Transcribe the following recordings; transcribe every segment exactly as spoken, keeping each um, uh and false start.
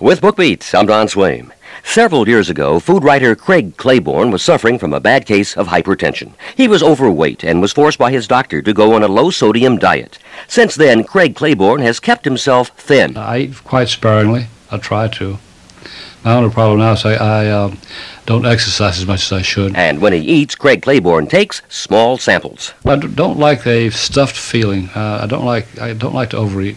With BookBeat, I'm Don Swaim. Several years ago, food writer Craig Claiborne was suffering from a bad case of hypertension. He was overweight and was forced by his doctor to go on a low-sodium diet. Since then, Craig Claiborne has kept himself thin. I eat quite sparingly. I try to. My only problem now is I, I uh, don't exercise as much as I should. And when he eats, Craig Claiborne takes small samples. I d- don't like a stuffed feeling. Uh, I don't like I don't like to overeat.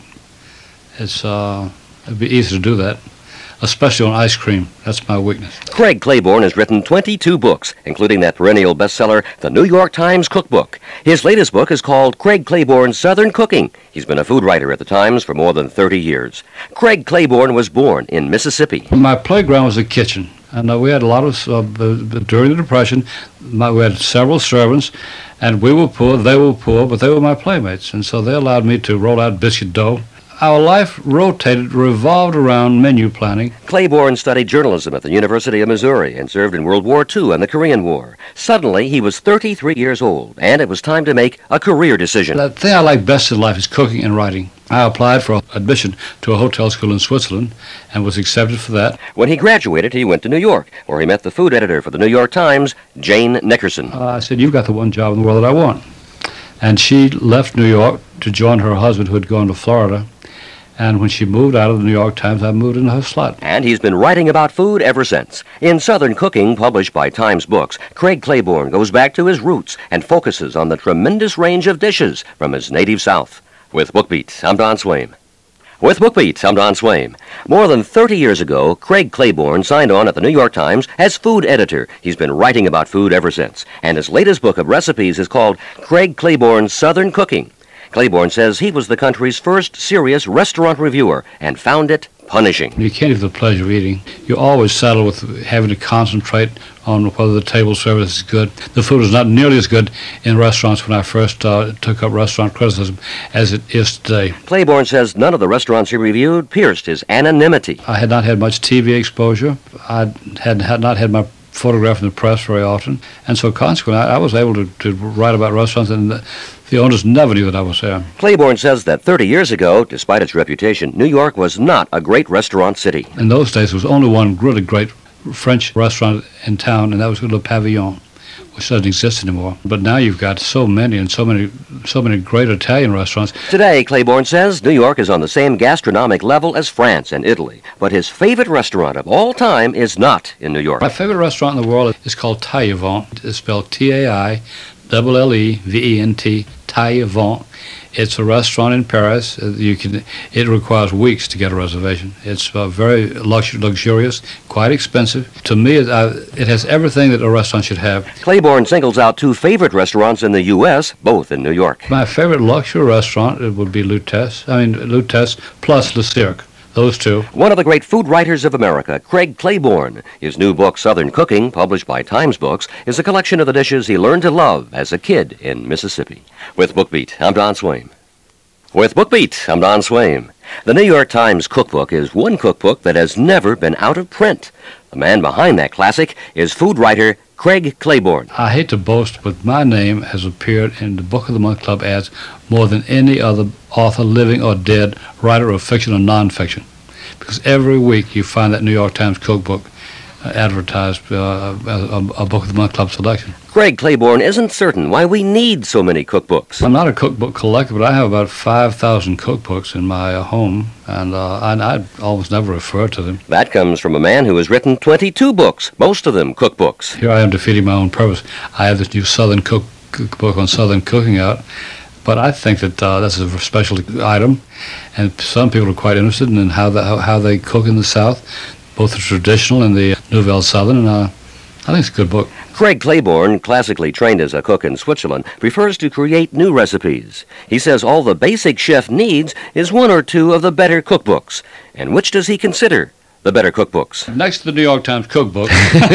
It's uh, it'd be easy to do that, especially on ice cream. That's my weakness. Craig Claiborne has written twenty-two books, including that perennial bestseller, The New York Times Cookbook. His latest book is called Craig Claiborne's Southern Cooking. He's been a food writer at the Times for more than thirty years. Craig Claiborne was born in Mississippi. My playground was the kitchen, and uh, we had a lot of, uh, during the Depression, my, we had several servants, and we were poor, they were poor, but they were my playmates, and so they allowed me to roll out biscuit dough. Our life rotated, revolved around menu planning. Claiborne studied journalism at the University of Missouri and served in World War Two and the Korean War. Suddenly, he was thirty-three years old, and it was time to make a career decision. The thing I like best in life is cooking and writing. I applied for admission to a hotel school in Switzerland and was accepted for that. When he graduated, he went to New York, where he met the food editor for the New York Times, Jane Nickerson. Uh, I said, "You've got the one job in the world that I want." And she left New York to join her husband, who had gone to Florida. And when she moved out of the New York Times, I moved into her slot. And he's been writing about food ever since. In Southern Cooking, published by Times Books, Craig Claiborne goes back to his roots and focuses on the tremendous range of dishes from his native South. With BookBeat, I'm Don Swaim. With BookBeat, I'm Don Swaim. More than thirty years ago, Craig Claiborne signed on at the New York Times as food editor. He's been writing about food ever since. And his latest book of recipes is called Craig Claiborne's Southern Cooking. Claiborne says he was the country's first serious restaurant reviewer and found it punishing. You can't have the pleasure of eating. You always settle with having to concentrate on whether the table service is good. The food is not nearly as good in restaurants when I first uh, took up restaurant criticism as it is today. Claiborne says none of the restaurants he reviewed pierced his anonymity. I had not had much T V exposure. I had, had not had my photograph in the press very often, and so consequently I, I was able to, to write about restaurants, and the, the owners never knew that I was there. Claiborne says that thirty years ago, despite its reputation, New York was not a great restaurant city. In those days, there was only one really great French restaurant in town, and that was Le Pavillon, which doesn't exist anymore. But now you've got so many and so many so many great Italian restaurants. Today, Claiborne says New York is on the same gastronomic level as France and Italy, but his favorite restaurant of all time is not in New York. My favorite restaurant in the world is called Taillevent. It's spelled T A I L L E V E N T, Taillevent. It's a restaurant in Paris. You can. It requires weeks to get a reservation. It's uh, very lux- luxurious, quite expensive. To me, it, uh, it has everything that a restaurant should have. Claiborne singles out two favorite restaurants in the U S, both in New York. My favorite luxury restaurant it would be Lutèce. I mean, Lutèce plus Le Cirque. Those two. One of the great food writers of America, Craig Claiborne. His new book, Southern Cooking, published by Times Books, is a collection of the dishes he learned to love as a kid in Mississippi. With BookBeat, I'm Don Swaim. With BookBeat, I'm Don Swaim. The New York Times Cookbook is one cookbook that has never been out of print. The man behind that classic is food writer Craig Claiborne. I hate to boast, but my name has appeared in the Book of the Month Club ads more than any other author, living or dead, writer of fiction or nonfiction. Because every week you find that New York Times Cookbook uh, advertised uh, as a, a Book of the Month Club selection. Craig Claiborne isn't certain why we need so many cookbooks. I'm not a cookbook collector, but I have about five thousand cookbooks in my uh, home, and uh, I, I almost never refer to them. That comes from a man who has written twenty-two books, most of them cookbooks. Here I am defeating my own purpose. I have this new Southern cook, cookbook on Southern cooking out, but I think that uh, that's a special item, and some people are quite interested in how, the, how, how they cook in the South, both the traditional and the Nouvelle Southern, and uh, I think it's a good book. Craig Claiborne, classically trained as a cook in Switzerland, prefers to create new recipes. He says all the basic chef needs is one or two of the better cookbooks. And which does he consider the better cookbooks? Next to the New York Times Cookbook.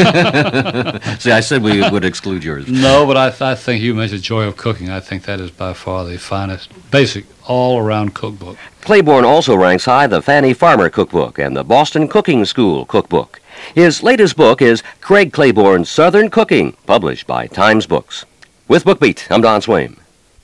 See, I said we would exclude yours. No, but I, th- I think you mentioned Joy of Cooking. I think that is by far the finest, basic, all-around cookbook. Claiborne also ranks high the Fannie Farmer Cookbook and the Boston Cooking School Cookbook. His latest book is Craig Claiborne's Southern Cooking, published by Times Books. With BookBeat, I'm Don Swaim.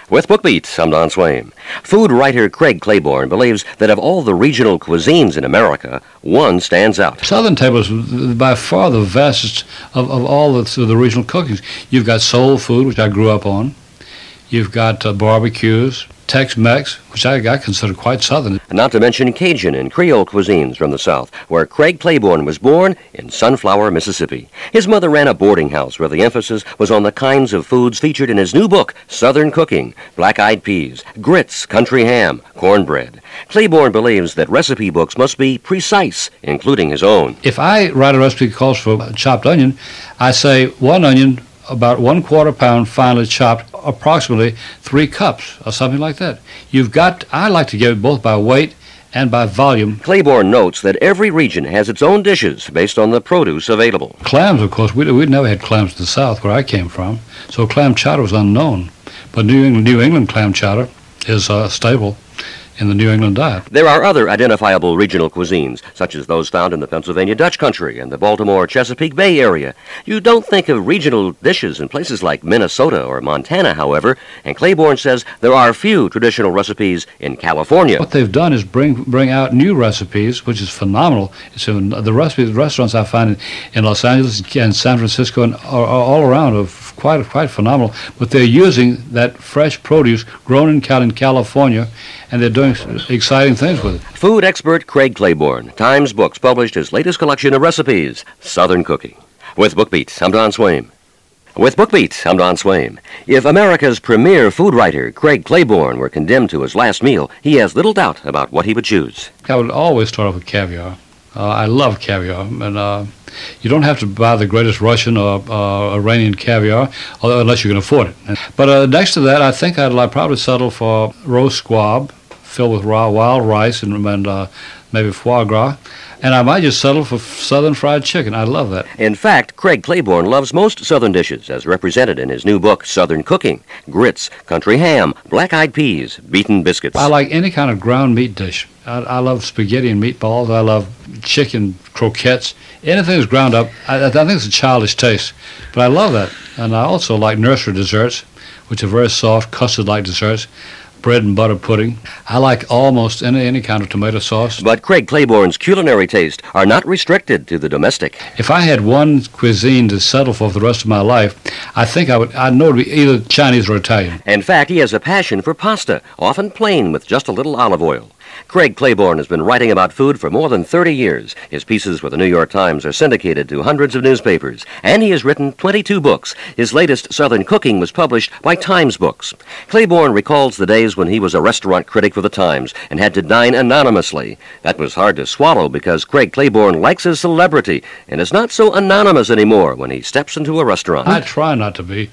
With BookBeat, I'm Don Swaim. Food writer Craig Claiborne believes that of all the regional cuisines in America, one stands out. Southern table is by far the vastest of, of all the, the regional cookings. You've got soul food, which I grew up on. You've got uh, barbecues, Tex-Mex, which I, I consider quite Southern. Not to mention Cajun and Creole cuisines from the South, where Craig Claiborne was born in Sunflower, Mississippi. His mother ran a boarding house where the emphasis was on the kinds of foods featured in his new book, Southern Cooking: Black-Eyed Peas, Grits, Country Ham, Cornbread. Claiborne believes that recipe books must be precise, including his own. If I write a recipe that calls for chopped onion, I say one onion, about one quarter pound finely chopped, approximately three cups or something like that. You've got, I like to give it both by weight and by volume. Claiborne notes that every region has its own dishes based on the produce available. Clams, of course, we, we'd never had clams in the South where I came from, so clam chowder was unknown. But New England, New England clam chowder is a staple in the New England diet. There are other identifiable regional cuisines, such as those found in the Pennsylvania Dutch Country and the Baltimore-Chesapeake Bay area. You don't think of regional dishes in places like Minnesota or Montana, however, and Claiborne says there are few traditional recipes in California. What they've done is bring bring out new recipes, which is phenomenal. It's in the recipes, restaurants I find in, in Los Angeles and San Francisco and are, are all around are quite quite phenomenal. But they're using that fresh produce grown in, Cal- in California, and they're doing exciting things with it. Food expert Craig Claiborne. Times Books published his latest collection of recipes, Southern Cooking. With BookBeat, I'm Don Swaim. With BookBeat, I'm Don Swaim. If America's premier food writer, Craig Claiborne, were condemned to his last meal, he has little doubt about what he would choose. I would always start off with caviar. Uh, I love caviar, and uh, you don't have to buy the greatest Russian or uh, Iranian caviar, although, unless you can afford it. But uh, next to that, I think I'd like, probably settle for roast squab, filled with raw wild rice and, and uh, maybe foie gras. And I might just settle for Southern fried chicken. I love that. In fact, Craig Claiborne loves most Southern dishes, as represented in his new book, Southern Cooking: Grits, Country Ham, Black-Eyed Peas, Beaten Biscuits. I like any kind of ground meat dish. I, I love spaghetti and meatballs. I love chicken croquettes. Anything that's ground up, I, I think it's a childish taste, but I love that. And I also like nursery desserts, which are very soft, custard-like desserts. Bread and butter pudding. I like almost any, any kind of tomato sauce. But Craig Claiborne's culinary tastes are not restricted to the domestic. If I had one cuisine to settle for for the rest of my life, I think I would, I know it would be either Chinese or Italian. In fact, he has a passion for pasta, often plain with just a little olive oil. Craig Claiborne has been writing about food for more than thirty years. His pieces for the New York Times are syndicated to hundreds of newspapers, and he has written twenty-two books. His latest, Southern Cooking, was published by Times Books. Claiborne recalls the days when he was a restaurant critic for the Times and had to dine anonymously. That was hard to swallow because Craig Claiborne likes his celebrity and is not so anonymous anymore when he steps into a restaurant. I try not to be.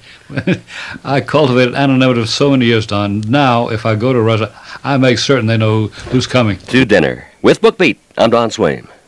I cultivated anonymity for so many years, Don. Now, if I go to a restaurant, I make certain they know who's coming. To dinner. With BookBeat, I'm Don Swaim.